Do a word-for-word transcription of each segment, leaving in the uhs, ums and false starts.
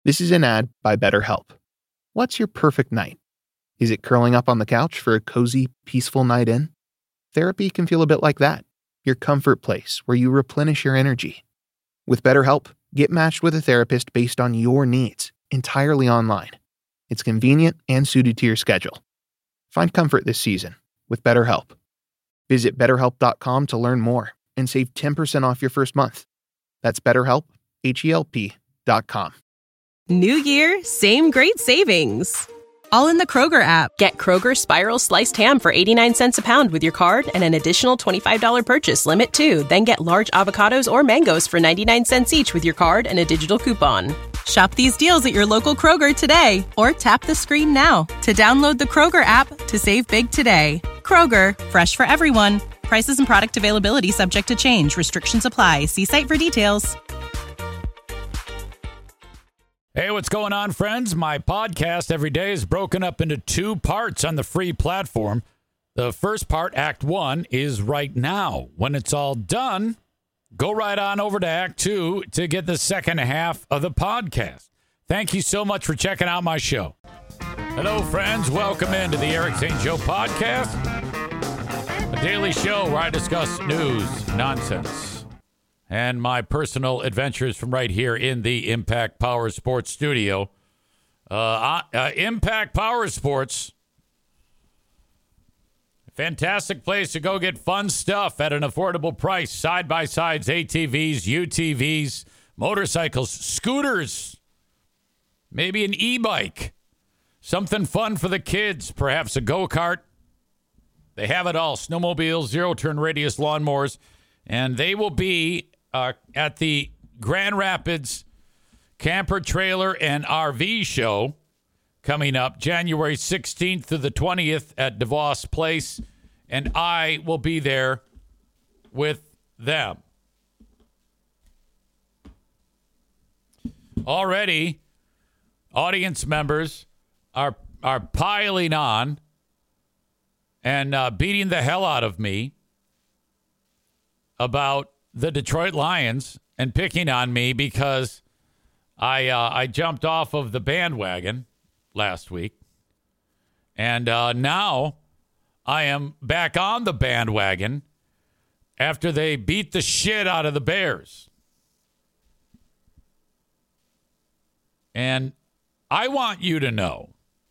This is an ad by BetterHelp. What's your perfect night? Is it curling up on the couch for a cozy, peaceful night in? Therapy can feel a bit like that. Your comfort place where you replenish your energy. With BetterHelp, get matched with a therapist based on your needs, entirely online. It's convenient and suited to your schedule. Find comfort this season with BetterHelp. Visit better help dot com to learn more and save ten percent off your first month. That's BetterHelp, H E L P dot com. New year, same great savings. All in the Kroger app. Get Kroger Spiral Sliced Ham for eighty-nine cents a pound with your card and an additional twenty-five dollars purchase limit too. Then get large avocados or mangoes for ninety-nine cents each with your card and a digital coupon. Shop these deals at your local Kroger today or tap the screen now to download the Kroger app to save big today. Kroger, fresh for everyone. Prices and product availability subject to change. Restrictions apply. See site for details. Hey, what's going on, friends? My podcast every day is broken up into two parts on the free platform. The first part, Act One, is right now. When it's all done, go right on over to Act Two to get the second half of the podcast. Thank you so much for checking out my show. Hello, friends. Welcome into the Eric Saint Joe podcast, a daily show where I discuss news, nonsense, and my personal adventures from right here in the Impact Power Sports studio. Uh, uh, Impact Power Sports, fantastic place to go get fun stuff at an affordable price. Side-by-sides, A T Vs, U T Vs, motorcycles, scooters, maybe an e-bike, something fun for the kids, perhaps a go-kart. They have it all. Snowmobiles, zero-turn radius lawnmowers, and they will be Uh, at the Grand Rapids Camper Trailer and R V Show coming up January sixteenth to the twentieth at DeVos Place, and I will be there with them. Already, audience members are are piling on and uh, beating the hell out of me about the Detroit Lions and picking on me because I uh, I jumped off of the bandwagon last week. And uh, now I am back on the bandwagon after they beat the shit out of the Bears. And I want you to know,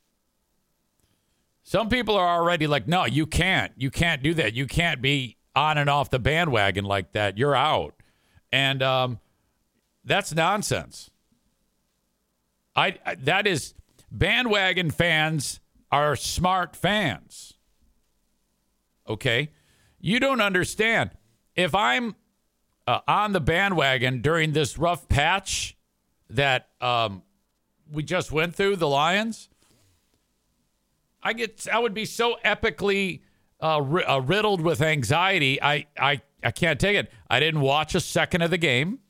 some people are already like, no, you can't. You can't do that. You can't be on and off the bandwagon like that. You're out. And um, that's nonsense. I, I that is, bandwagon fans are smart fans. Okay? You don't understand. If I'm uh, on the bandwagon during this rough patch that um, we just went through, the Lions, I get I would be so epically Uh, r- uh, riddled with anxiety. I, I, I can't take it. I didn't watch a second of the game.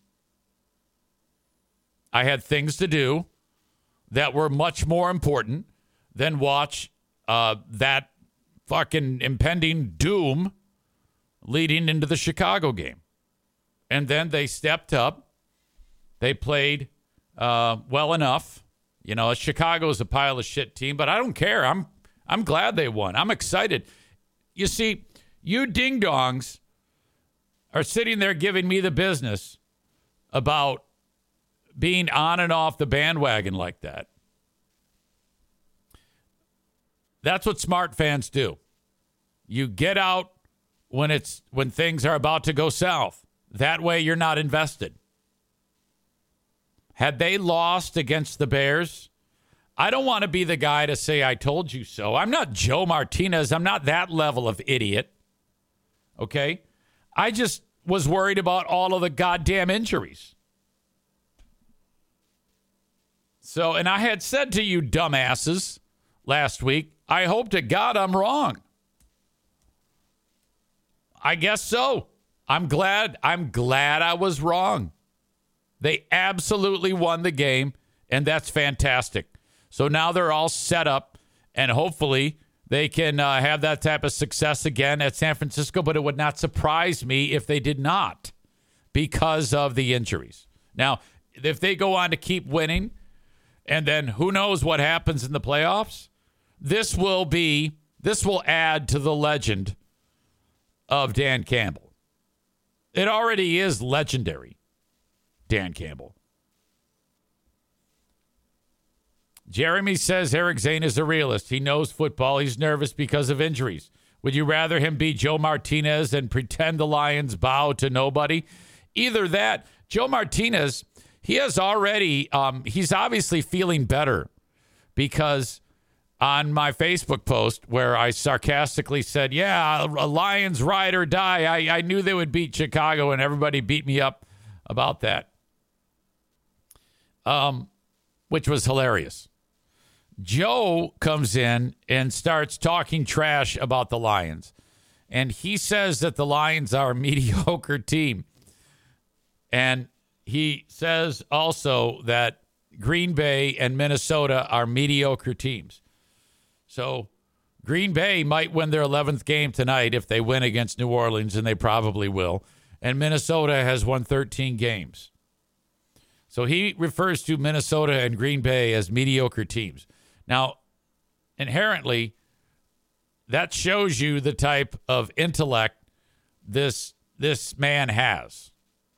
I had things to do that were much more important than watch uh, that fucking impending doom leading into the Chicago game. And then they stepped up. They played uh, well enough. You know, Chicago's a pile of shit team, but I don't care. I'm I'm glad they won. I'm excited. You see, you ding-dongs are sitting there giving me the business about being on and off the bandwagon like that. That's what smart fans do. You get out when it's when things are about to go south. That way you're not invested. Had they lost against the Bears, I don't want to be the guy to say, I told you so. I'm not Joe Martinez. I'm not that level of idiot. Okay? I just was worried about all of the goddamn injuries. So, and I had said to you dumbasses last week, I hope to God I'm wrong. I guess so. I'm glad. I'm glad I was wrong. They absolutely won the game, and that's fantastic. So now they're all set up, and hopefully they can uh, have that type of success again at San Francisco, but it would not surprise me if they did not because of the injuries. Now, if they go on to keep winning, And then who knows what happens in the playoffs? This will be, this will add to the legend of Dan Campbell. It already is legendary, Dan Campbell. Jeremy says Eric Zane is a realist. He knows football. He's nervous because of injuries. Would you rather him be Joe Martinez and pretend the Lions bow to nobody? Either that. Joe Martinez, he has already, um, he's obviously feeling better because on my Facebook post where I sarcastically said, yeah, a Lions ride or die, I, I knew they would beat Chicago, and everybody beat me up about that, um, which was hilarious. Joe comes in and starts talking trash about the Lions. And he says that the Lions are a mediocre team. And he says also that Green Bay and Minnesota are mediocre teams. So Green Bay might win their eleventh game tonight if they win against New Orleans, and they probably will. And Minnesota has won thirteen games. So he refers to Minnesota and Green Bay as mediocre teams. Now, inherently, that shows you the type of intellect this this man has.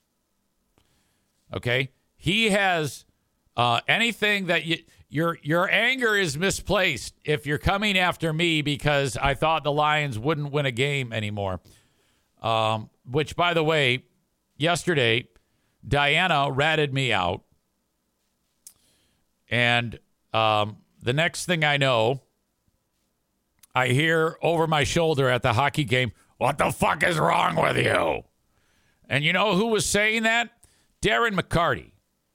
Okay? He has uh, anything that you, your your anger is misplaced if you're coming after me because I thought the Lions wouldn't win a game anymore. Um, which, by the way, yesterday, Diana ratted me out. And um, the next thing I know, I hear over my shoulder at the hockey game, "What the fuck is wrong with you?" And you know who was saying that? Darren McCarty.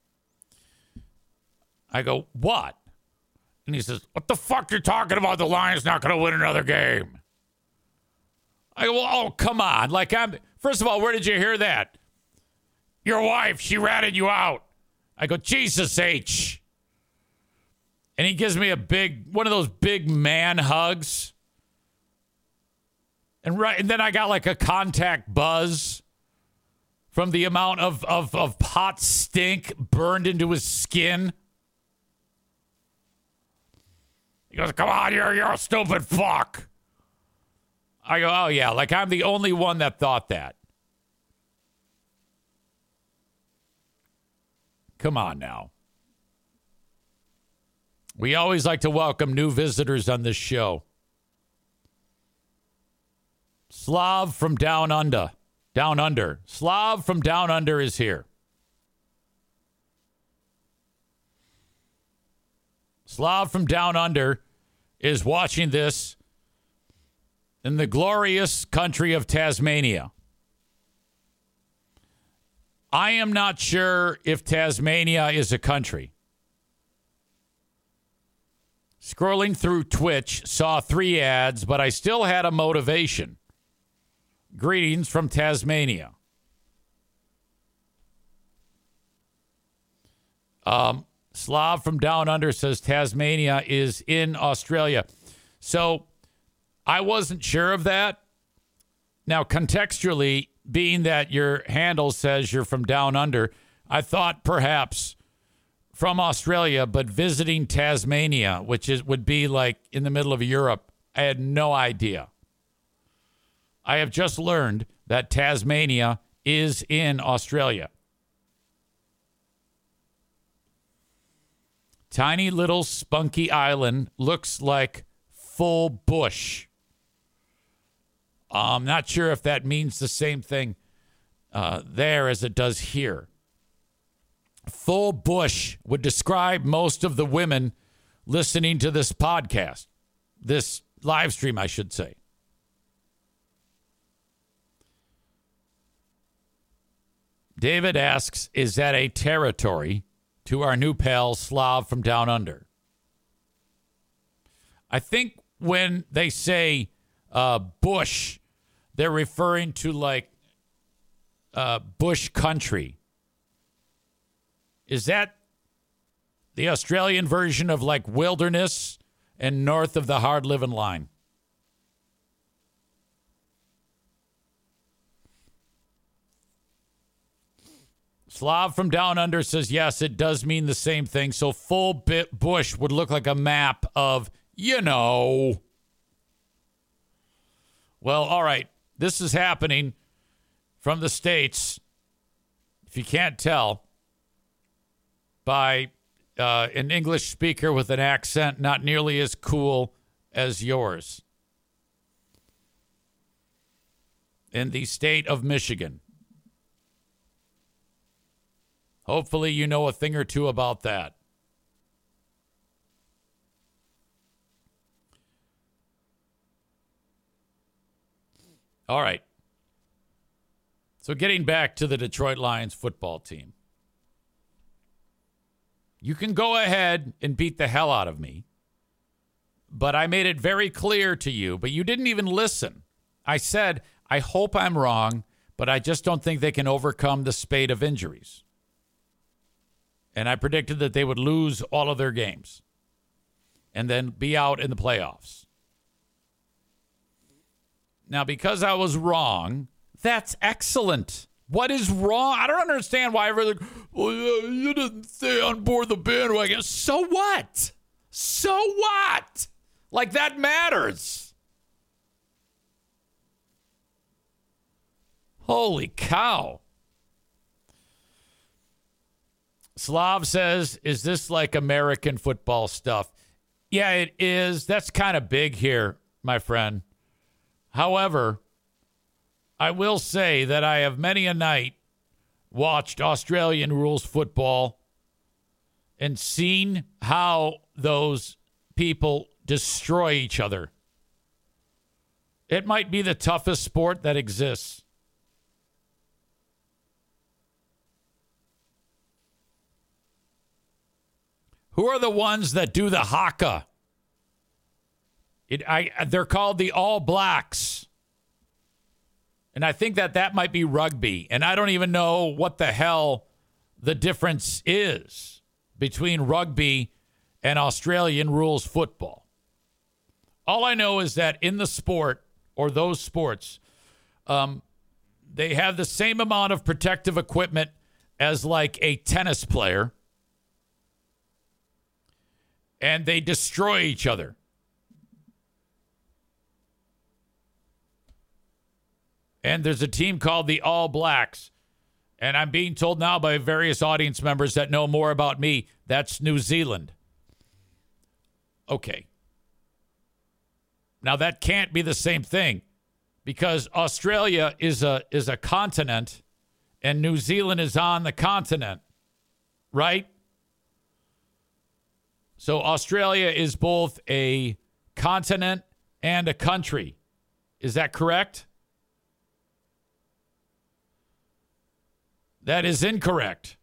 I go, "What?" And he says, "What the fuck you talking about? The Lions not going to win another game." I go, well, "Oh, come on. Like, I'm, first of all, where did you hear that?" "Your wife, she ratted you out." I go, "Jesus H." And he gives me a big, one of those big man hugs. And right, and then I got like a contact buzz from the amount of, of, of hot stink burned into his skin. He goes, "Come on, you're, you're a stupid fuck." I go, "Oh, yeah, like I'm the only one that thought that." Come on now. We always like to welcome new visitors on this show. Slav from Down Under. Down Under. Slav from Down Under is here. Slav from Down Under is watching this in the glorious country of Tasmania. I am not sure if Tasmania is a country. Scrolling through Twitch, saw three ads, but I still had a motivation. Greetings from Tasmania. Um, Slav from Down Under says Tasmania is in Australia. So I wasn't sure of that. Now, contextually, being that your handle says you're from Down Under, I thought perhaps from Australia, but visiting Tasmania, which is would be like in the middle of Europe. I had no idea. I have just learned that Tasmania is in Australia. Tiny little spunky island, looks like full bush. I'm not sure if that means the same thing uh, there as it does here. Full bush would describe most of the women listening to this podcast, this live stream, I should say. David asks, is that a territory to our new pal Slav from Down Under? I think when they say uh, bush, they're referring to like uh, bush country. Is that the Australian version of like wilderness and north of the hard living line? Slav from Down Under says, yes, it does mean the same thing. So full bit bush would look like a map of, you know. Well, all right. This is happening from the States, if you can't tell, by uh, an English speaker with an accent not nearly as cool as yours. In the state of Michigan. Hopefully you know a thing or two about that. All right. So getting back to the Detroit Lions football team. You can go ahead and beat the hell out of me. But I made it very clear to you, but you didn't even listen. I said, I hope I'm wrong, but I just don't think they can overcome the spate of injuries. And I predicted that they would lose all of their games and then be out in the playoffs. Now, because I was wrong, that's excellent. What is wrong? I don't understand why everyone's like, well, you didn't stay on board the bandwagon. So what? So what? Like, that matters. Holy cow. Slav says, is this like American football stuff? Yeah, it is. That's kind of big here, my friend. However, I will say that I have many a night watched Australian rules football and seen how those people destroy each other. It might be the toughest sport that exists. Who are the ones that do the haka? It, I, they're called the All Blacks. And I think that that might be rugby. And I don't even know what the hell the difference is between rugby and Australian rules football. All I know is that in the sport, or those sports, um, they have the same amount of protective equipment as like a tennis player. And they destroy each other. And there's a team called the All Blacks. And I'm being told now by various audience members that know more about me, that's New Zealand. Okay. Now that can't be the same thing, because Australia is a is a continent and New Zealand is on the continent, right? So Australia is both a continent and a country. Is that correct? That is incorrect.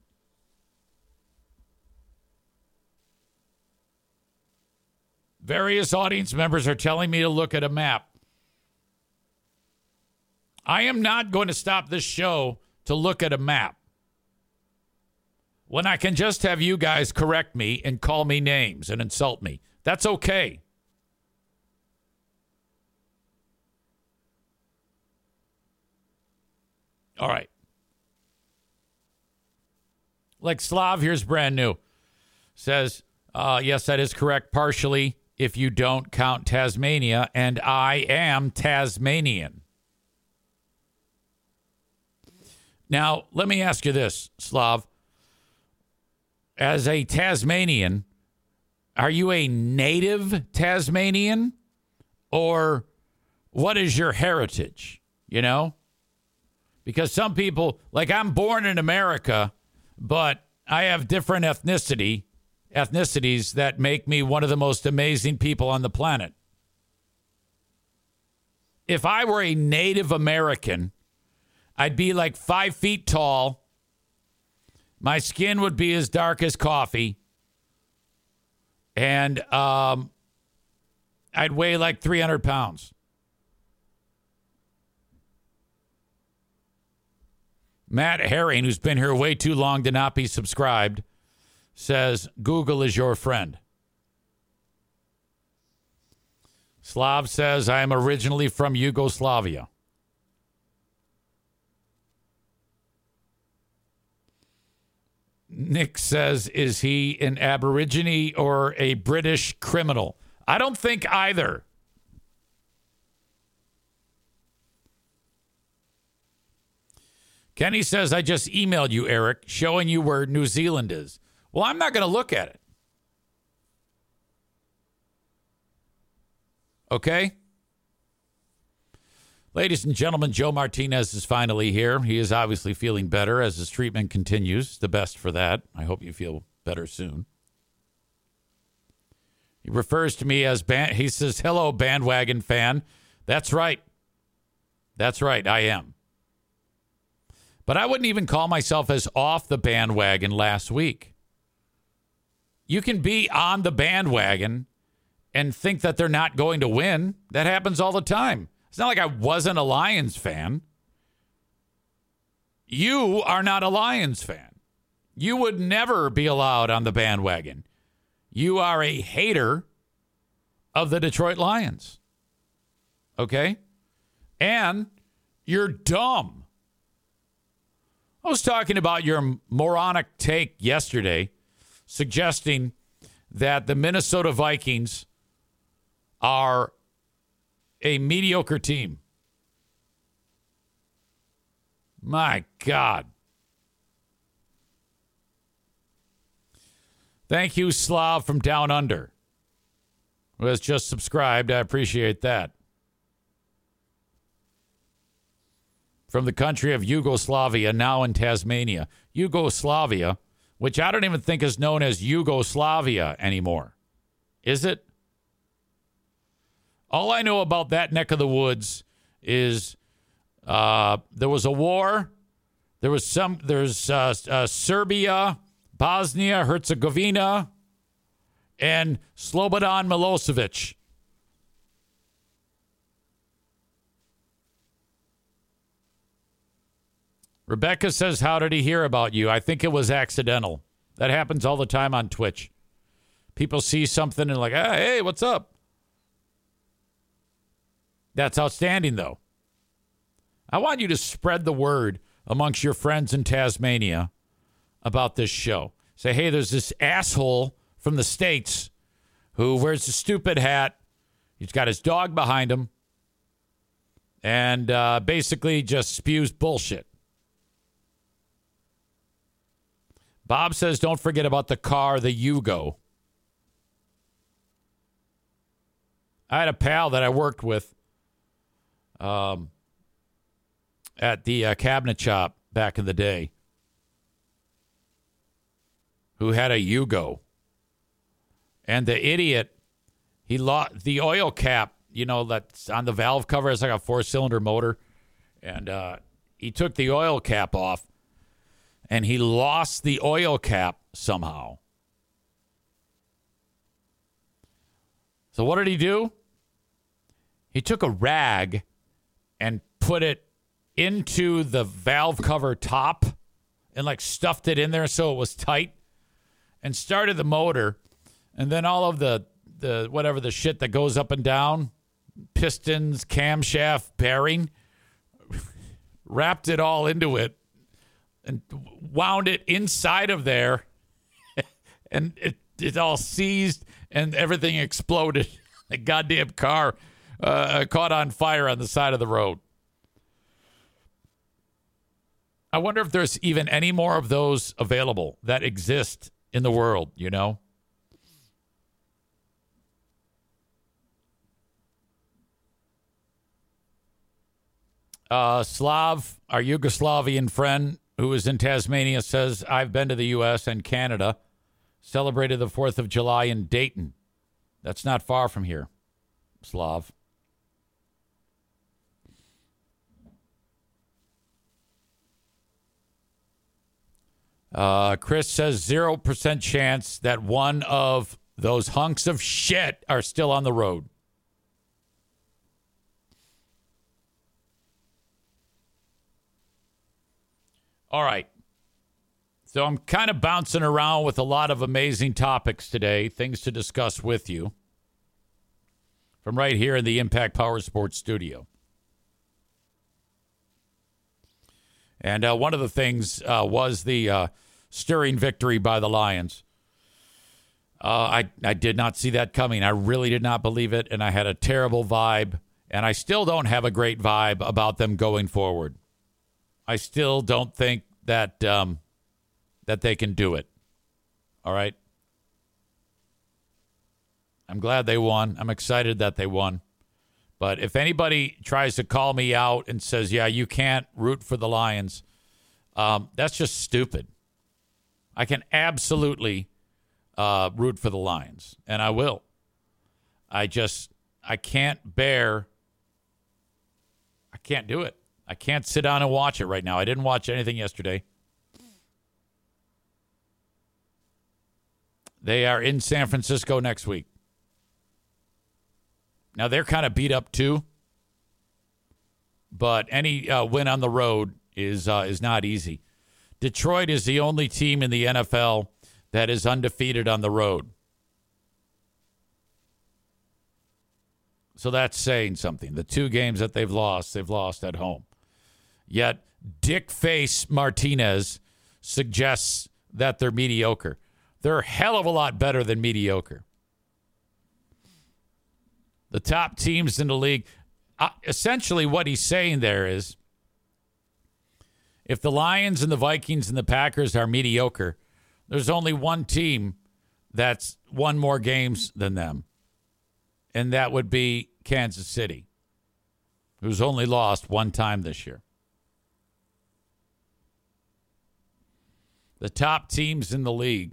Various audience members are telling me to look at a map. I am not going to stop this show to look at a map when I can just have you guys correct me and call me names and insult me. That's okay. All right. Like Slav, here's brand new. Says, uh, yes, that is correct partially if you don't count Tasmania, and I am Tasmanian. Now, let me ask you this, Slav. As a Tasmanian, are you a native Tasmanian? Or what is your heritage? You know? Because some people, like I'm born in America, but I have different ethnicity, ethnicities that make me one of the most amazing people on the planet. If I were a Native American, I'd be like five feet tall. My skin would be as dark as coffee. And um, I'd weigh like three hundred pounds. Matt Herring, who's been here way too long to not be subscribed, says, Google is your friend. Slav says, I am originally from Yugoslavia. Nick says, is he an Aborigine or a British criminal? I don't think either. Kenny says, I just emailed you, Eric, showing you where New Zealand is. Well, I'm not going to look at it. Okay? Ladies and gentlemen, Joe Martinez is finally here. He is obviously feeling better as his treatment continues. The best for that. I hope you feel better soon. He refers to me as, band- he says, hello, bandwagon fan. That's right. That's right, I am. But I wouldn't even call myself as off the bandwagon last week. You can be on the bandwagon and think that they're not going to win. That happens all the time. It's not like I wasn't a Lions fan. You are not a Lions fan. You would never be allowed on the bandwagon. You are a hater of the Detroit Lions. Okay? And you're dumb. I was talking about your moronic take yesterday, suggesting that the Minnesota Vikings are a mediocre team. My God. Thank you, Slav from Down Under, who has just subscribed. I appreciate that. From the country of Yugoslavia, now in Tasmania. Yugoslavia, which I don't even think is known as Yugoslavia anymore. Is it? All I know about that neck of the woods is uh, there was a war. There was some, there's uh, uh, Serbia, Bosnia, Herzegovina, and Slobodan Milosevic. Rebecca says, how did he hear about you? I think it was accidental. That happens all the time on Twitch. People see something and like, ah, hey, what's up? That's outstanding, though. I want you to spread the word amongst your friends in Tasmania about this show. Say, hey, there's this asshole from the States who wears a stupid hat. He's got his dog behind him and uh, basically just spews bullshit. Bob says, don't forget about the car, the Yugo. I had a pal that I worked with um, at the uh, cabinet shop back in the day who had a Yugo. And the idiot, he lost the oil cap, you know, that's on the valve cover. It's like a four-cylinder motor. And uh, he took the oil cap off. And he lost the oil cap somehow. So what did he do? He took a rag and put it into the valve cover top and like stuffed it in there so it was tight and started the motor. And then all of the, the whatever the shit that goes up and down, pistons, camshaft, bearing, wrapped it all into it. And wound it inside of there, and it, it all seized, and everything exploded. The goddamn car uh, caught on fire on the side of the road. I wonder if there's even any more of those available that exist in the world, you know? Uh, Slav, our Yugoslavian friend, who is in Tasmania, says, I've been to the U S and Canada, celebrated the fourth of July in Dayton. That's not far from here, Slav. Uh, Chris says, zero percent chance that one of those hunks of shit are still on the road. All right. So I'm kind of bouncing around with a lot of amazing topics today, things to discuss with you from right here in the Impact Power Sports studio. And uh, one of the things uh, was the uh, stirring victory by the Lions. Uh, I, I did not see that coming. I really did not believe it, and I had a terrible vibe, and I still don't have a great vibe about them going forward. I still don't think that um, that they can do it. All right? I'm glad they won. I'm excited that they won. But if anybody tries to call me out and says, yeah, you can't root for the Lions, um, that's just stupid. I can absolutely uh, root for the Lions, and I will. I just, I can't bear, I can't do it. I can't sit down and watch it right now. I didn't watch anything yesterday. They are in San Francisco next week. Now, they're kind of beat up, too. But any uh, win on the road is uh, is not easy. Detroit is the only team in the N F L that is undefeated on the road. So that's saying something. The two games that they've lost, they've lost at home. Yet, Dick Face Martinez suggests that they're mediocre. They're a hell of a lot better than mediocre. The top teams in the league, uh, essentially what he's saying there is, if the Lions and the Vikings and the Packers are mediocre, there's only one team that's won more games than them, and that would be Kansas City, who's only lost one time this year. The top teams in the league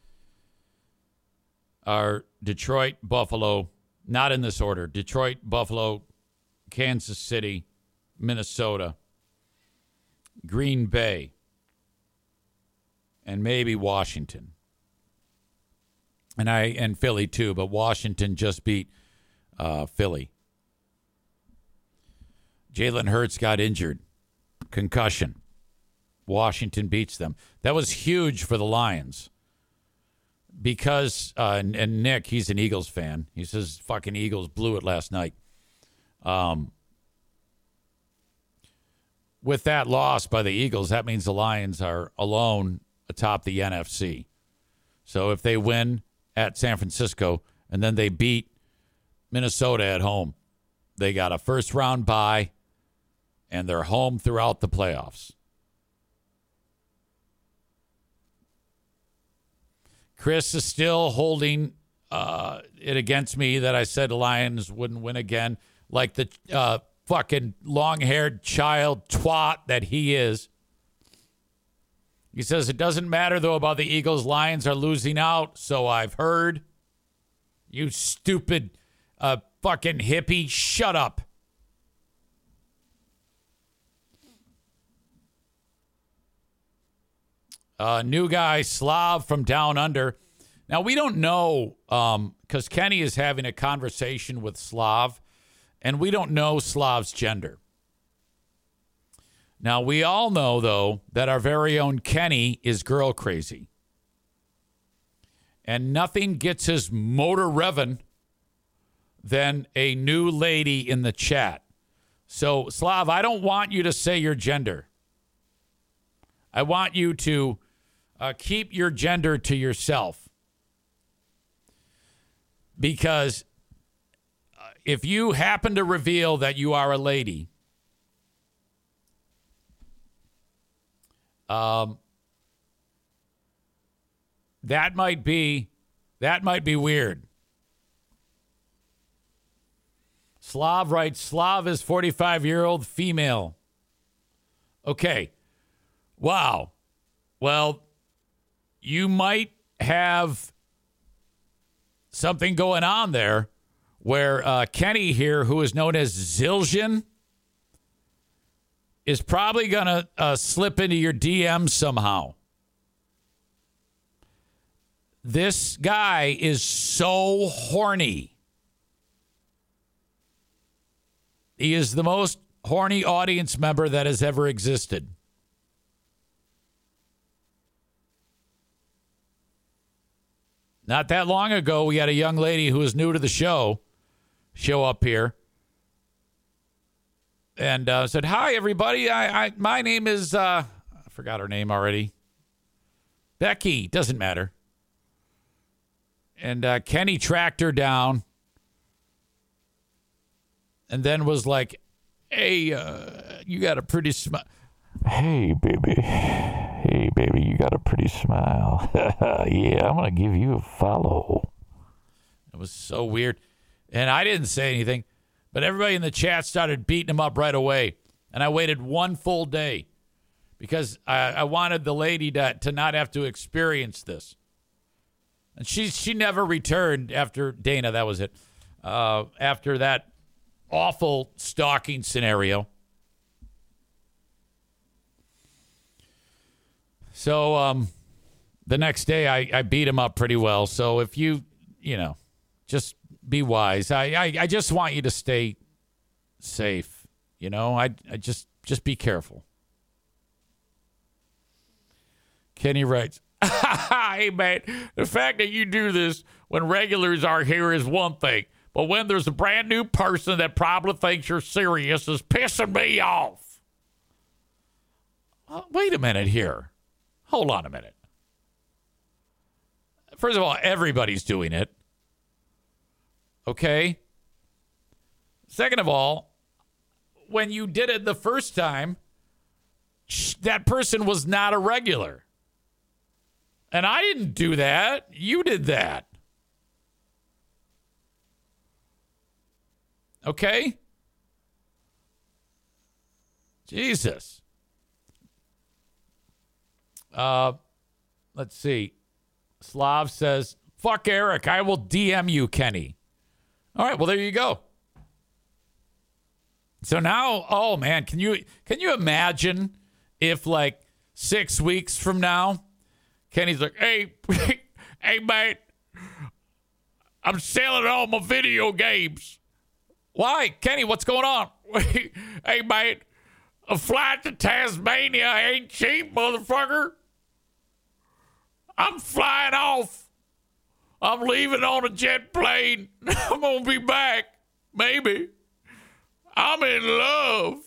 are Detroit, Buffalo, not in this order, Detroit, Buffalo, Kansas City, Minnesota, Green Bay, and maybe Washington. And I and Philly too, but Washington just beat uh, Philly. Jalen Hurts got injured. Concussion. Washington beats them. That was huge for the Lions. Because, uh, and, and Nick, he's an Eagles fan. He says fucking Eagles blew it last night. Um, with that loss by the Eagles, that means the Lions are alone atop the N F C. So if they win at San Francisco and then they beat Minnesota at home, they got a first round bye and they're home throughout the playoffs. Chris is still holding uh, it against me that I said the Lions wouldn't win again, like the uh, fucking long-haired child twat that he is. He says, it doesn't matter, though, about the Eagles. Lions are losing out, so I've heard. You stupid uh, fucking hippie, shut up. Uh, new guy, Slav from Down Under. Now, we don't know, because um, Kenny is having a conversation with Slav, and we don't know Slav's gender. Now, we all know, though, that our very own Kenny is girl crazy. And nothing gets his motor revving than a new lady in the chat. So, Slav, I don't want you to say your gender. I want you to Uh, keep your gender to yourself. Because uh, if you happen to reveal that you are a lady, um, that might be that might be weird. Slav writes, Slav is forty-five-year-old female. Okay. Wow. Well, you might have something going on there where uh, Kenny here, who is known as Zildjian, is probably going to uh, slip into your D Ms somehow. This guy is so horny. He is the most horny audience member that has ever existed. Not that long ago, we had a young lady who was new to the show show up here and uh, said, hi, everybody. I, I My name is, uh, I forgot her name already. Becky, doesn't matter. And uh, Kenny tracked her down and then was like, hey, uh, you got a pretty smile. Hey, baby. Hey, baby, you got a pretty smile. Yeah, I'm going to give you a follow. It was so weird. And I didn't say anything, but everybody in the chat started beating him up right away. And I waited one full day because I, I wanted the lady to, to not have to experience this. And she, she never returned after Dana, that was it, uh, after that awful stalking scenario. So um, the next day, I, I beat him up pretty well. So if you, you know, just be wise. I, I, I just want you to stay safe. You know, I, I just, just be careful. Kenny writes, hey, man, the fact that you do this when regulars are here is one thing. But when there's a brand new person that probably thinks you're serious is pissing me off. Uh, wait a minute here. Hold on a minute. First of all, everybody's doing it. Okay? Second of all, when you did it the first time, that person was not a regular. And I didn't do that. You did that. Okay? Jesus. Uh, let's see. Slav says, fuck Eric. I will D M you, Kenny. All right. Well, there you go. So now, oh, man, can you can you imagine if, like, six weeks from now, Kenny's like, hey, hey, mate, I'm selling all my video games. Why? Kenny, what's going on? Hey, mate, a flight to Tasmania ain't cheap, motherfucker. I'm flying off. I'm leaving on a jet plane. I'm going to be back. Maybe. I'm in love.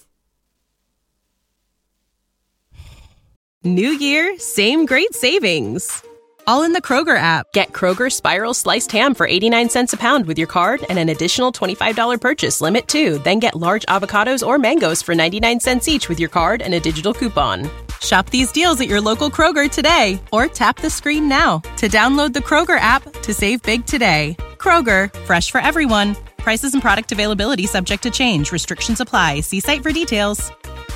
New year, same great savings. All in the Kroger app. Get Kroger Spiral Sliced Ham for eighty-nine cents a pound with your card and an additional twenty-five dollars purchase limit, too. Then get large avocados or mangoes for ninety-nine cents each with your card and a digital coupon. Shop these deals at your local Kroger today or tap the screen now to download the Kroger app to save big today. Kroger, fresh for everyone. Prices and product availability subject to change. Restrictions apply. See site for details.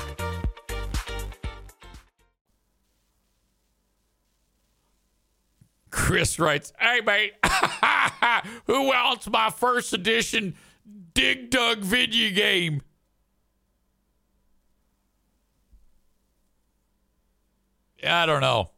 Chris writes, hey, mate, who wants my first edition Dig Dug video game? I don't know.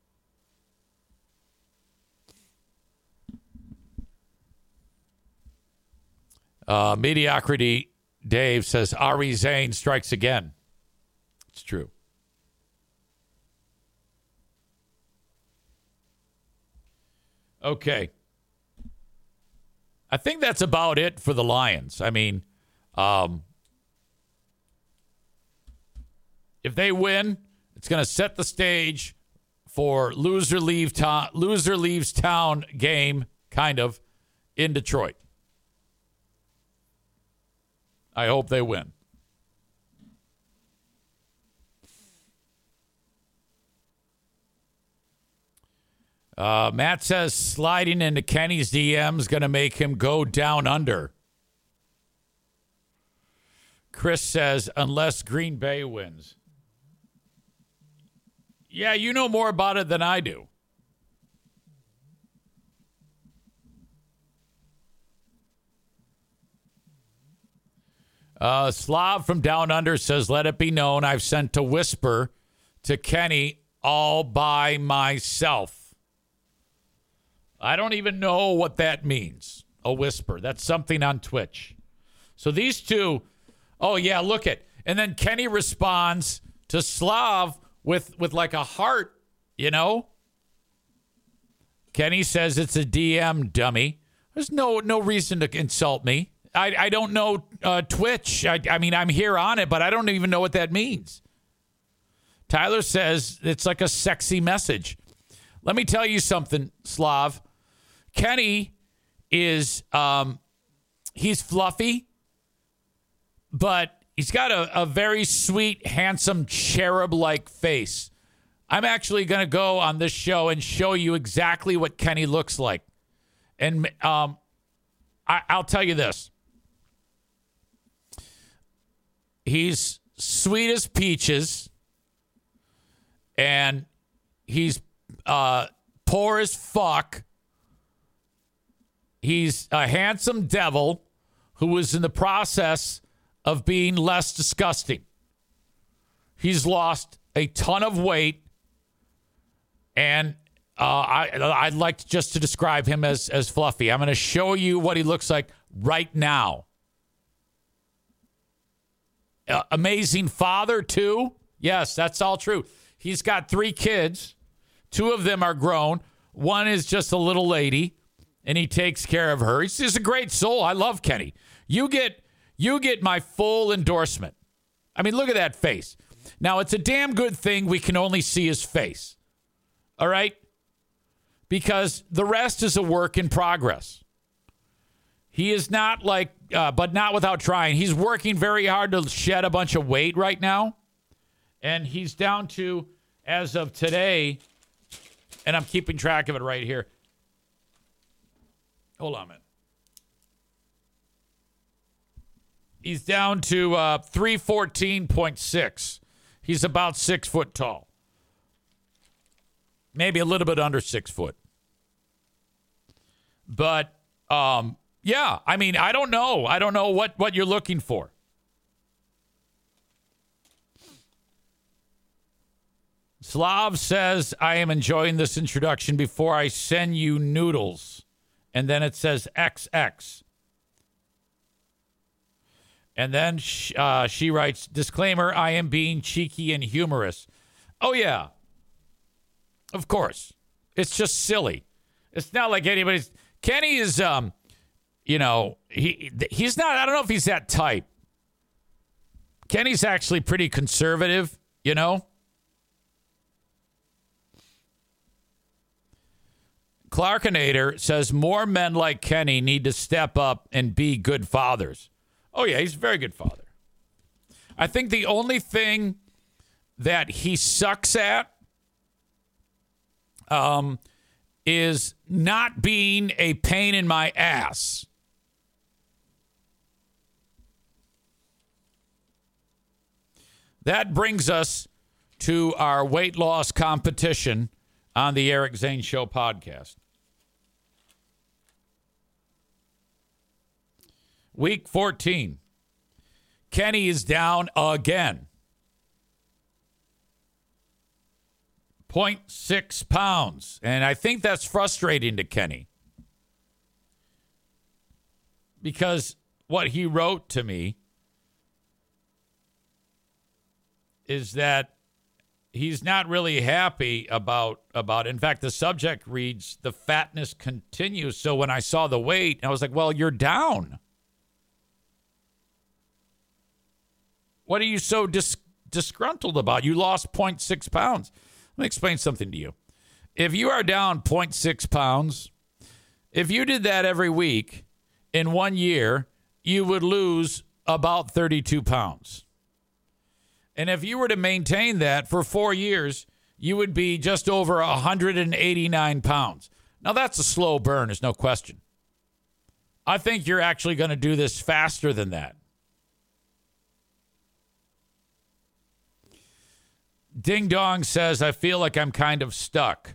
Uh, Mediocrity Dave says, Ari Zane strikes again. It's true. Okay. I think that's about it for the Lions. I mean, um, if they win, it's going to set the stage for loser leave town, loser leaves town game, kind of, in Detroit. I hope they win. Uh, Matt says sliding into Kenny's D Ms going to make him go down under. Chris says unless Green Bay wins. Yeah, you know more about it than I do. Uh, Slav from Down Under says, let it be known I've sent a whisper to Kenny all by myself. I don't even know what that means. A whisper. That's something on Twitch. So these two, oh, yeah, look it. And then Kenny responds to Slav with, with like a heart, you know? Kenny says it's a D M, dummy. There's no no reason to insult me. I, I don't know uh, Twitch. I, I mean, I'm here on it, but I don't even know what that means. Tyler says it's like a sexy message. Let me tell you something, Slav. Kenny is, um, he's fluffy, but he's got a, a very sweet, handsome, cherub-like face. I'm actually going to go on this show and show you exactly what Kenny looks like. And um, I, I'll tell you this. He's sweet as peaches, and he's uh, poor as fuck. He's a handsome devil who was in the process of being less disgusting. He's lost a ton of weight, and uh, I, I'd like to just to describe him as, as fluffy. I'm going to show you what he looks like right now. Uh, amazing father, too. Yes, that's all true. He's got three kids. Two of them are grown. One is just a little lady, and he takes care of her. He's just a great soul. I love Kenny. You get you get my full endorsement. I mean, look at that face. Now, it's a damn good thing we can only see his face. All right? Because the rest is a work in progress. He is not like, uh, but not without trying. He's working very hard to shed a bunch of weight right now. And he's down to, as of today, and I'm keeping track of it right here. Hold on a minute. He's down to uh, three fourteen point six. He's about six foot tall. Maybe a little bit under six foot. But, um, yeah, I mean, I don't know. I don't know what, what you're looking for. Slav says, I am enjoying this introduction before I send you noodles. And then it says X X. And then she, uh, she writes, disclaimer, I am being cheeky and humorous. Oh, yeah. Of course. It's just silly. It's not like anybody's. Kenny is, um, you know, he he's not, I don't know if he's that type. Kenny's actually pretty conservative, you know. Clarkinator says more men like Kenny need to step up and be good fathers. Oh, yeah, he's a very good father. I think the only thing that he sucks at um, is not being a pain in my ass. That brings us to our weight loss competition on the Eric Zane Show podcast. Week fourteen. Kenny is down again. zero point six pounds. And I think that's frustrating to Kenny. Because what he wrote to me is that he's not really happy about, about, in fact, the subject reads, the fatness continues. So when I saw the weight, I was like, well, you're down. What are you so dis- disgruntled about? You lost zero point six pounds. Let me explain something to you. If you are down zero point six pounds, if you did that every week in one year, you would lose about thirty-two pounds. And if you were to maintain that for four years, you would be just over one hundred eighty-nine pounds. Now, that's a slow burn, there's no question. I think you're actually going to do this faster than that. Ding Dong says, I feel like I'm kind of stuck.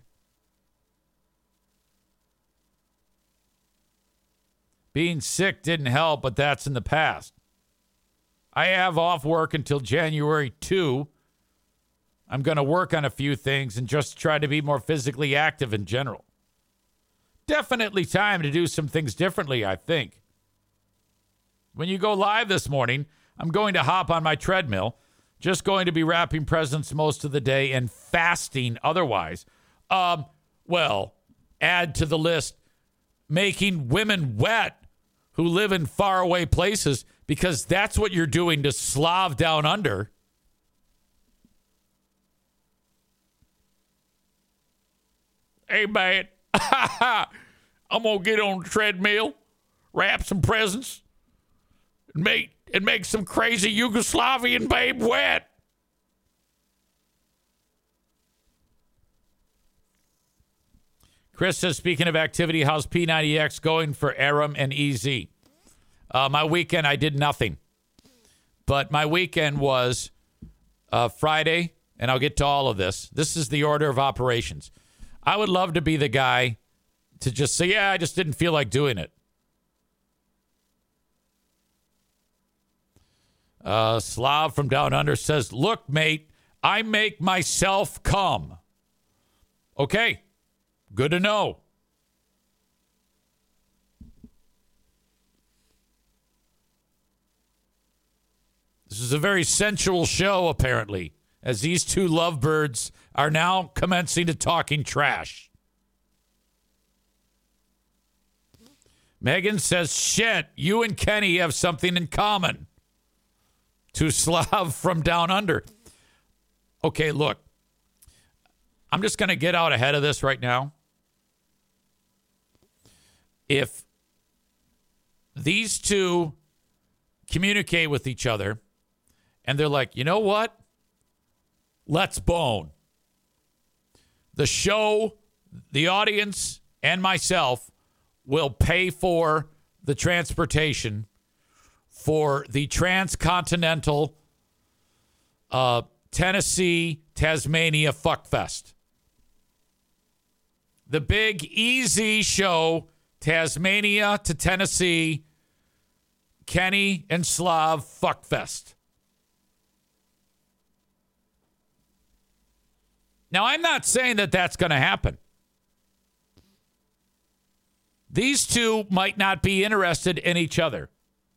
Being sick didn't help, but that's in the past. I have off work until January second. I'm going to work on a few things and just try to be more physically active in general. Definitely time to do some things differently, I think. When you go live this morning, I'm going to hop on my treadmill. Just going to be wrapping presents most of the day and fasting otherwise. Um, well, add to the list making women wet who live in faraway places, because that's what you're doing to Slav down under. Hey, man, I'm going to get on the treadmill, wrap some presents, and make, and make some crazy Yugoslavian babe wet. Chris says, speaking of activity, how's P ninety X going for Aram and E Z? Uh, my weekend, I did nothing. But my weekend was uh, Friday, and I'll get to all of this. This is the order of operations. I would love to be the guy to just say, yeah, I just didn't feel like doing it. Uh, Slav from Down Under says, look, mate, I make myself come. Okay. Good to know. This is a very sensual show, apparently, as these two lovebirds are now commencing to talking trash. Megan says, shit, you and Kenny have something in common. To Slav from Down Under. Okay, look. I'm just going to get out ahead of this right now. If these two communicate with each other and they're like, you know what? Let's bone. The show, the audience, and myself will pay for the transportation for the transcontinental uh, Tennessee, Tasmania fuckfest. The big easy show, Tasmania to Tennessee, Kenny and Slav fuckfest. Now, I'm not saying that that's going to happen. These two might not be interested in each other.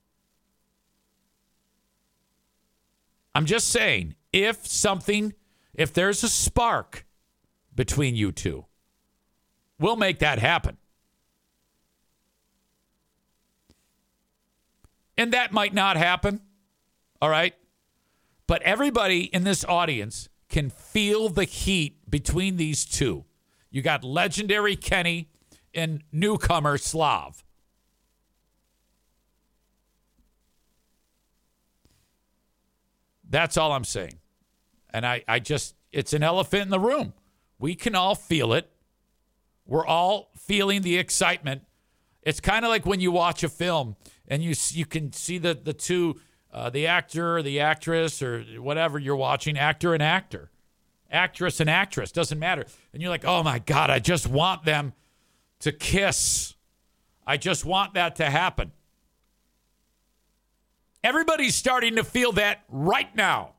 I'm just saying, if something, if there's a spark between you two, we'll make that happen. And that might not happen, all right? But everybody in this audience can feel the heat between these two. You got legendary Kenny and newcomer Slav. That's all I'm saying. And I, I just, it's an elephant in the room. We can all feel it. We're all feeling the excitement. It's kind of like when you watch a film and you you can see the, the two, uh, the actor or the actress or whatever you're watching, actor and actor, actress and actress, doesn't matter. And you're like, oh my God, I just want them to kiss. I just want that to happen. Everybody's starting to feel that right now.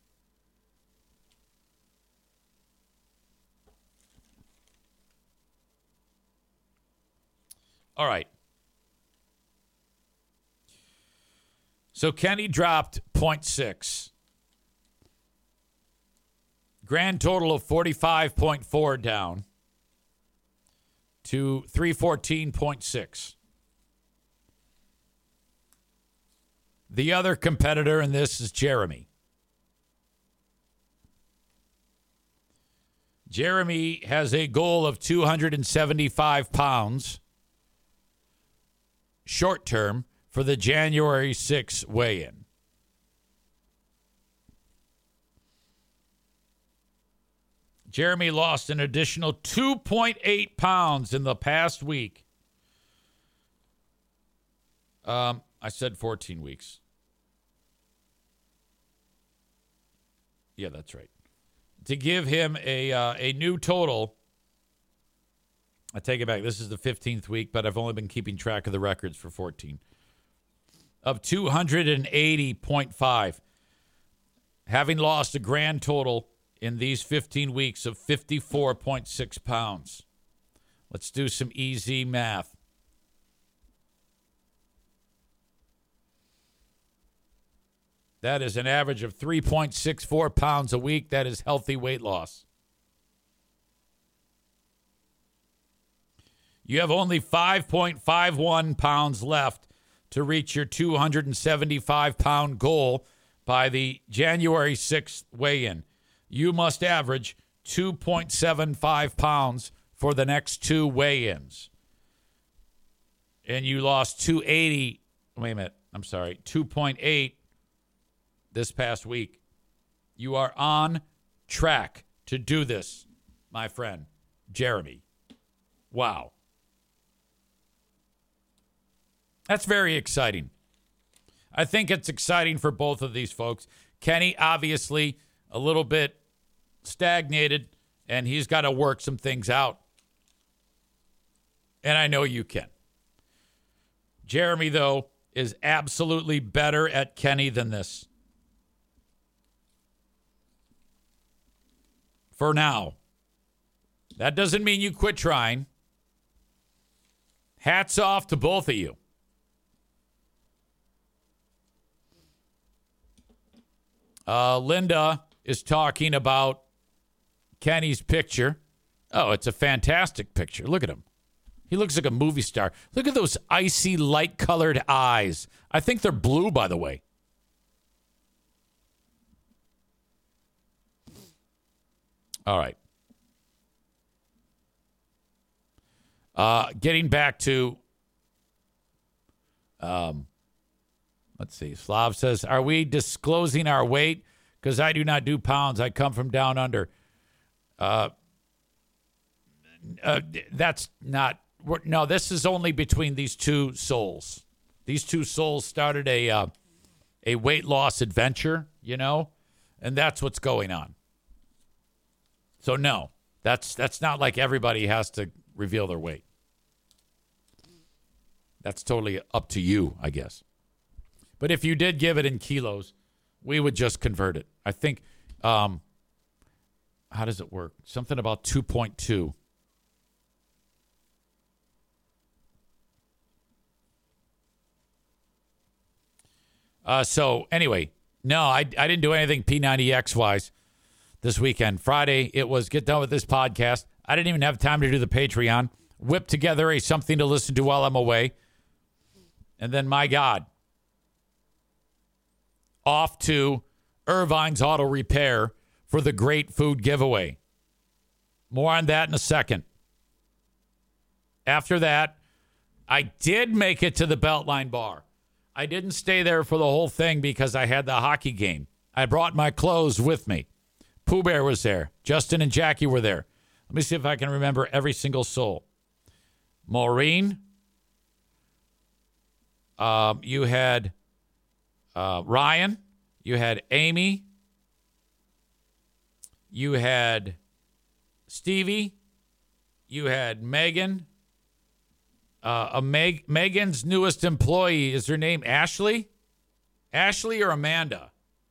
All right. So Kenny dropped point six. Grand total of forty-five point four down to three fourteen point six. The other competitor in this is Jeremy. Jeremy has a goal of two hundred seventy-five pounds short term for the January sixth weigh-in. Jeremy lost an additional two point eight pounds in the past week. Um, I said fourteen weeks. Yeah, that's right. To give him a uh, a new total, I take it back. This is the fifteenth week, but I've only been keeping track of the records for fourteen. Of two hundred eighty point five. Having lost a grand total in these fifteen weeks of fifty-four point six pounds. Let's do some easy math. That is an average of three point six four pounds a week. That is healthy weight loss. You have only five point five one pounds left to reach your two hundred seventy-five pound goal by the January sixth weigh-in. You must average two point seven five pounds for the next two weigh-ins. And you lost two eighty. Wait a minute. I'm sorry. two point eight this past week. You are on track to do this, my friend, Jeremy. Wow. That's very exciting. I think it's exciting for both of these folks. Kenny, obviously, a little bit stagnated, and he's got to work some things out. And I know you can. Jeremy, though, is absolutely better at Kenny than this. For now. That doesn't mean you quit trying. Hats off to both of you. Uh, Linda is talking about Kenny's picture. Oh, it's a fantastic picture. Look at him. He looks like a movie star. Look at those icy, light-colored eyes. I think they're blue, by the way. All right. Uh, getting back to, um, let's see. Slav says, are we disclosing our weight? Because I do not do pounds. I come from down under. Uh, uh, that's not. No, this is only between these two souls. These two souls started a uh, a weight loss adventure, you know, and that's what's going on. So no, that's that's not like everybody has to reveal their weight. That's totally up to you, I guess. But if you did give it in kilos, we would just convert it. I think, um, how does it work? Something about two point two. Uh, so anyway, no, I, I didn't do anything P ninety X wise this weekend. Friday, it was get done with this podcast. I didn't even have time to do the Patreon. Whip together a something to listen to while I'm away. And then, my God, off to Irvine's Auto Repair for the great food giveaway. More on that in a second. After that, I did make it to the Beltline Bar. I didn't stay there for the whole thing because I had the hockey game. I brought my clothes with me. Pooh Bear was there. Justin and Jackie were there. Let me see if I can remember every single soul. Maureen. Um, you had uh, Ryan. You had Amy. You had Stevie. You had Megan. Uh, a Meg- Megan's newest employee, is her name Ashley? Ashley or Amanda?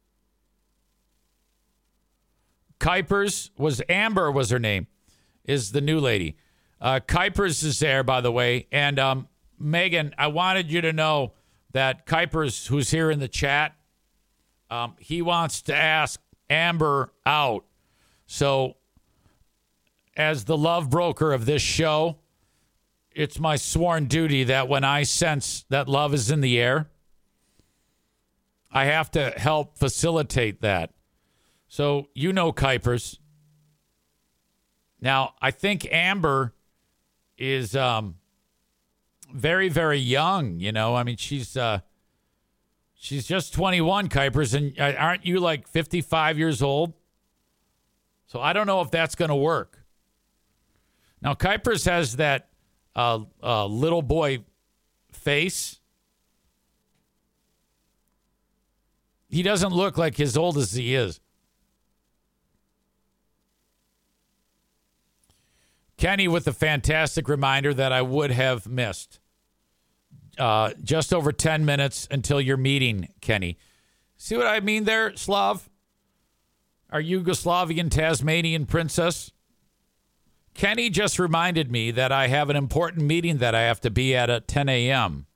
Kuipers was Amber was her name, is the new lady. Uh, Kuipers is there, by the way. And um, Megan, I wanted you to know that Kuipers, who's here in the chat, um, he wants to ask Amber out. So as the love broker of this show, it's my sworn duty that when I sense that love is in the air, I have to help facilitate that. So, you know Kuipers. Now, I think Amber is um, very, very young, you know. I mean, she's uh, she's just twenty-one, Kuipers, and aren't you like fifty-five years old? So, I don't know if that's going to work. Now, Kuipers has that uh, uh, little boy face. He doesn't look like as old as he is. Kenny with a fantastic reminder that I would have missed. Uh, just over ten minutes until your meeting, Kenny. See what I mean there, Slav? Our Yugoslavian Tasmanian princess? Kenny just reminded me that I have an important meeting that I have to be at at ten a.m.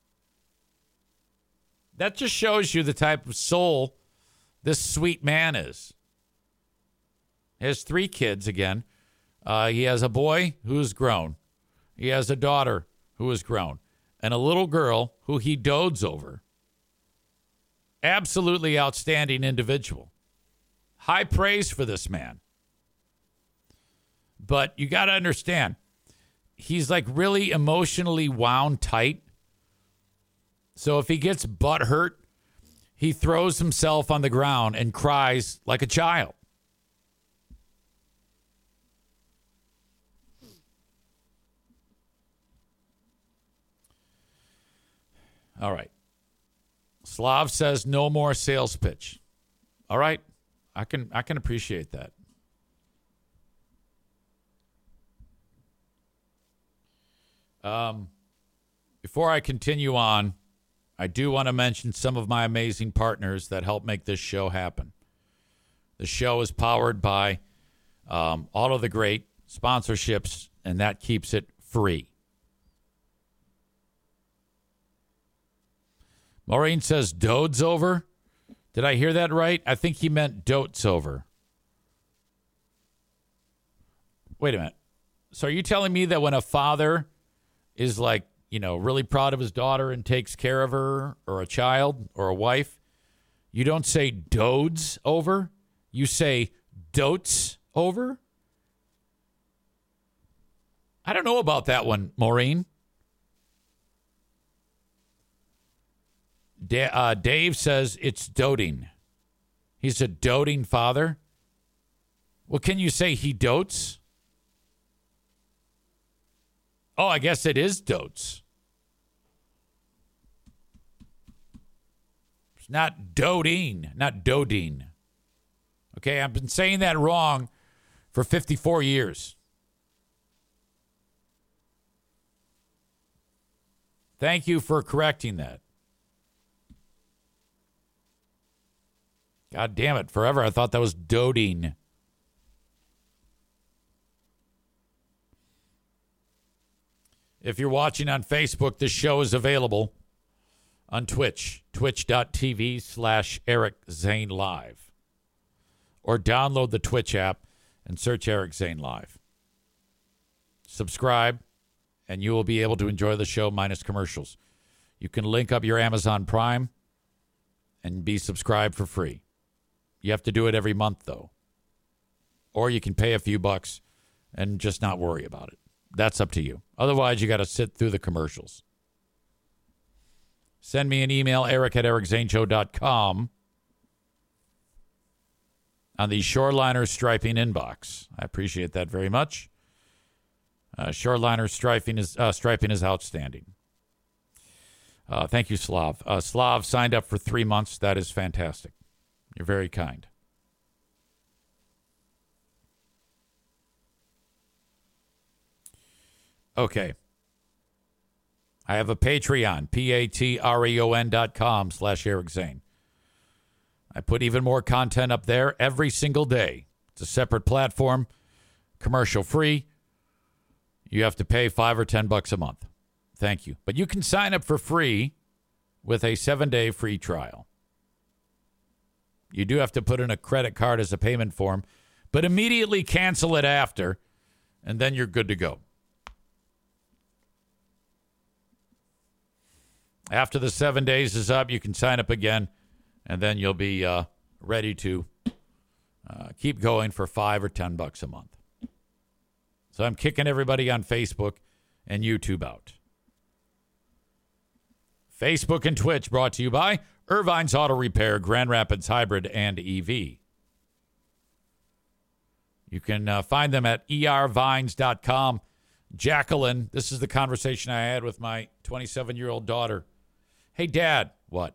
That just shows you the type of soul this sweet man is. He has three kids again. Uh, he has a boy who is grown. He has a daughter who is grown. And a little girl who he dotes over. Absolutely outstanding individual. High praise for this man. But you got to understand, he's like really emotionally wound tight. So if he gets butt hurt, he throws himself on the ground and cries like a child. All right. Slav says no more sales pitch. All right. I can I can appreciate that. Um, before I continue on, I do want to mention some of my amazing partners that help make this show happen. The show is powered by um, all of the great sponsorships, and that keeps it free. Maureen says, Dode's over. Did I hear that right? I think he meant dote's over. Wait a minute. So are you telling me that when a father is like, you know, really proud of his daughter and takes care of her, or a child or a wife, you don't say dode's over? You say dote's over? I don't know about that one, Maureen. Da- uh, Dave says it's doting. He's a doting father. Well, can you say he dotes? Oh, I guess it is dotes. It's not doting, not doting. Okay, I've been saying that wrong for fifty-four years. Thank you for correcting that. God damn it. Forever I thought that was doting. If you're watching on Facebook, this show is available on Twitch, twitch.tv slash Eric Zane Live. Or download the Twitch app and search Eric Zane Live. Subscribe, and you will be able to enjoy the show minus commercials. You can link up your Amazon Prime and be subscribed for free. You have to do it every month, though. Or you can pay a few bucks and just not worry about it. That's up to you. Otherwise, you got to sit through the commercials. Send me an email, eric at eric zane show dot com, on the Shoreliner Striping inbox. I appreciate that very much. Uh, Shoreliner striping is, uh, striping is outstanding. Uh, thank you, Slav. Uh, Slav signed up for three months. That is fantastic. You're very kind. Okay. I have a Patreon, P-A-T-R-E-O-N dot com slash Eric Zane. I put even more content up there every single day. It's a separate platform, commercial free. You have to pay five or ten bucks a month. Thank you. But you can sign up for free with a seven-day free trial. You do have to put in a credit card as a payment form, but immediately cancel it after, and then you're good to go. After the seven days is up, you can sign up again, and then you'll be uh, ready to uh, keep going for five or ten bucks a month. So I'm kicking everybody on Facebook and YouTube out. Facebook and Twitch brought to you by Irvine's Auto Repair, Grand Rapids Hybrid and E V. You can uh, find them at E R vines dot com. Jacqueline, this is the conversation I had with my twenty-seven-year-old daughter. Hey, Dad. What?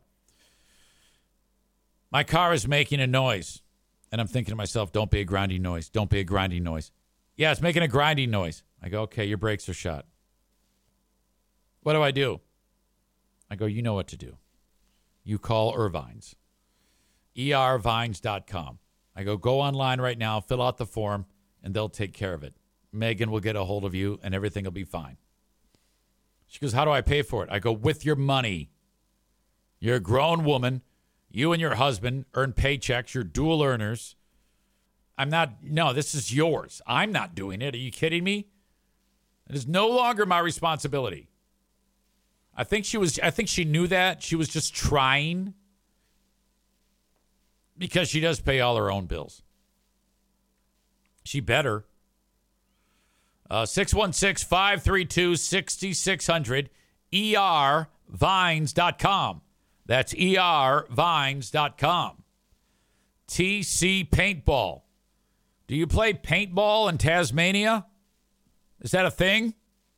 My car is making a noise. And I'm thinking to myself, don't be a grinding noise. Don't be a grinding noise. Yeah, it's making a grinding noise. I go, okay, your brakes are shot. What do I do? I go, you know what to do. You call Irvine's. E R vines dot com. I go, go online right now, fill out the form, and they'll take care of it. Megan will get a hold of you, and everything will be fine. She goes, how do I pay for it? I go, with your money. You're a grown woman. You and your husband earn paychecks. You're dual earners. I'm not, no, this is yours. I'm not doing it. Are you kidding me? It is no longer my responsibility. I think she was, I think she knew that. She was just trying because she does pay all her own bills. She better. Uh, six one six, five three two, six six zero zero, E R vines dot com. That's E R vines dot com. T C Paintball. Do you play paintball in Tasmania? Is that a thing?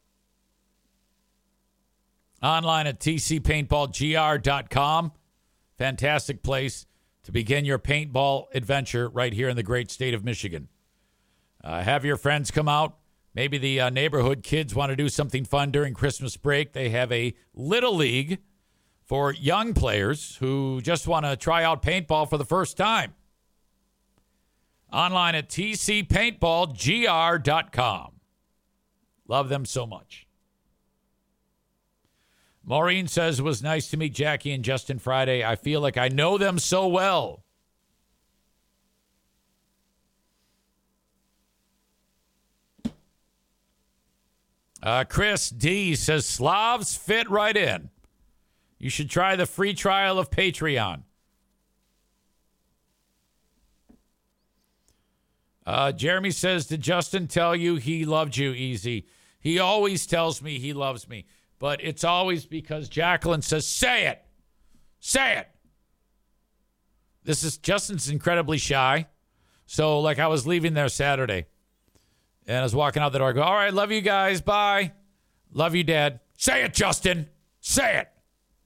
Online at T C paintball G R dot com. Fantastic place to begin your paintball adventure right here in the great state of Michigan. Uh, have your friends come out. Maybe the uh, neighborhood kids want to do something fun during Christmas break. They have a Little League for young players who just want to try out paintball for the first time. Online at T C paintball G R dot com. Love them so much. Maureen says, it was nice to meet Jackie and Justin Friday. I feel like I know them so well. Uh, Chris D says, Slavs fit right in. You should try the free trial of Patreon. Uh, Jeremy says, did Justin tell you he loved you, Easy? He always tells me he loves me. But it's always because Jacqueline says, say it. Say it. This is, Justin's incredibly shy. So, like, I was leaving there Saturday. And I was walking out the door. I go, all right, love you guys. Bye. Love you, Dad. Say it, Justin. Say it.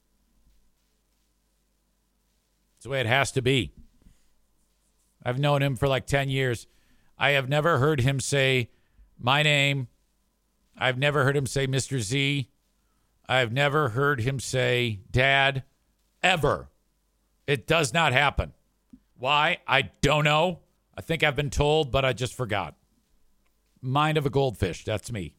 It's the way it has to be. I've known him for like ten years. I have never heard him say my name. I've never heard him say Mister Z. I've never heard him say Dad, ever. It does not happen. Why? I don't know. I think I've been told, but I just forgot. Mind of a goldfish. That's me.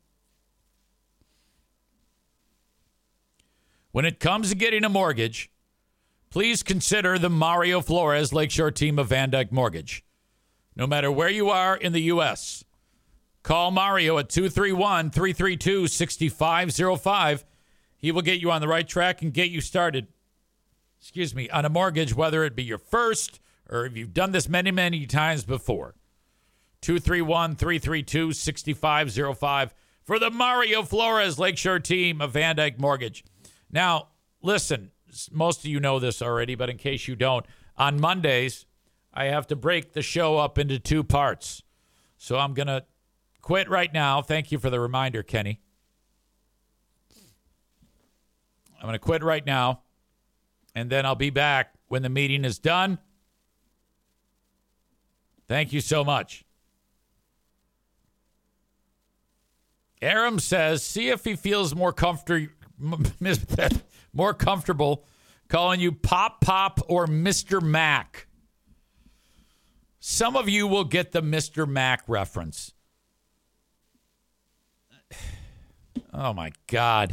When it comes to getting a mortgage, please consider the Mario Flores Lakeshore team of Van Dyke Mortgage. No matter where you are in the U S, call Mario at two three one, three three two, six five zero five. He will get you on the right track and get you started, excuse me, on a mortgage, whether it be your first or if you've done this many, many times before. two three one, three three two, six five zero five for the Mario Flores Lakeshore team of Van Dyke Mortgage. Now, listen, most of you know this already, but in case you don't, on Mondays, I have to break the show up into two parts. So I'm going to quit right now. Thank you for the reminder, Kenny. I'm going to quit right now, and then I'll be back when the meeting is done. Thank you so much. Aram says, see if he feels more comfort- more comfortable calling you Pop Pop or Mister Mac. Some of you will get the Mister Mac reference. Oh, my God.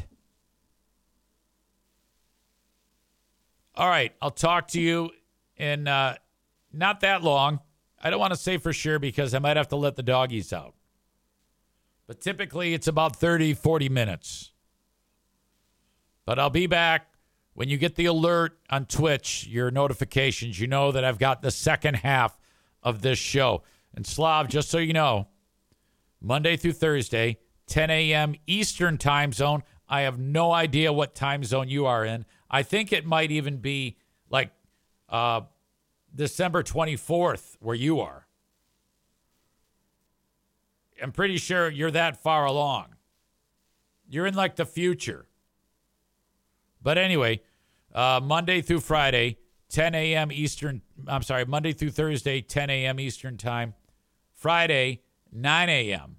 All right, I'll talk to you in uh, not that long. I don't want to say for sure because I might have to let the doggies out. But typically it's about thirty, forty minutes. But I'll be back when you get the alert on Twitch, your notifications. You know that I've got the second half of this show. And Slav, just so you know, Monday through Thursday, ten a.m. Eastern time zone. I have no idea what time zone you are in. I think it might even be like uh, December twenty-fourth where you are. I'm pretty sure you're that far along. You're in like the future. But anyway, uh, Monday through Friday, ten a.m. Eastern. I'm sorry, Monday through Thursday, ten a.m. Eastern time. Friday, nine a.m.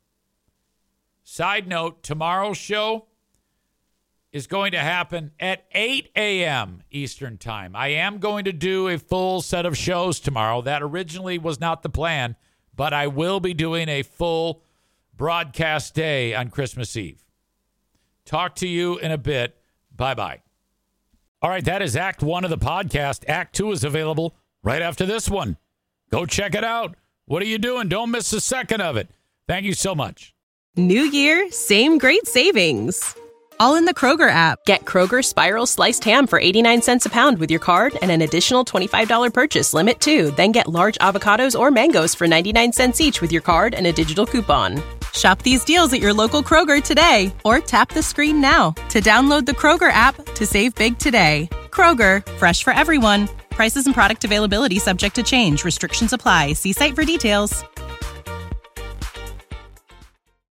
Side note, tomorrow's show is going to happen at eight a.m. Eastern time. I am going to do a full set of shows tomorrow. That originally was not the plan, but I will be doing a full broadcast day on Christmas Eve. Talk to you in a bit. Bye-bye. All right, that is Act One of the podcast. Act Two is available right after this one. Go check it out. What are you doing? Don't miss a second of it. Thank you so much. New year, same great savings. All in the Kroger app. Get Kroger Spiral Sliced Ham for eighty-nine cents a pound with your card and an additional twenty-five dollars purchase limit, too. Then get large avocados or mangoes for ninety-nine cents each with your card and a digital coupon. Shop these deals at your local Kroger today, or tap the screen now to download the Kroger app to save big today. Kroger, fresh for everyone. Prices and product availability subject to change. Restrictions apply. See site for details.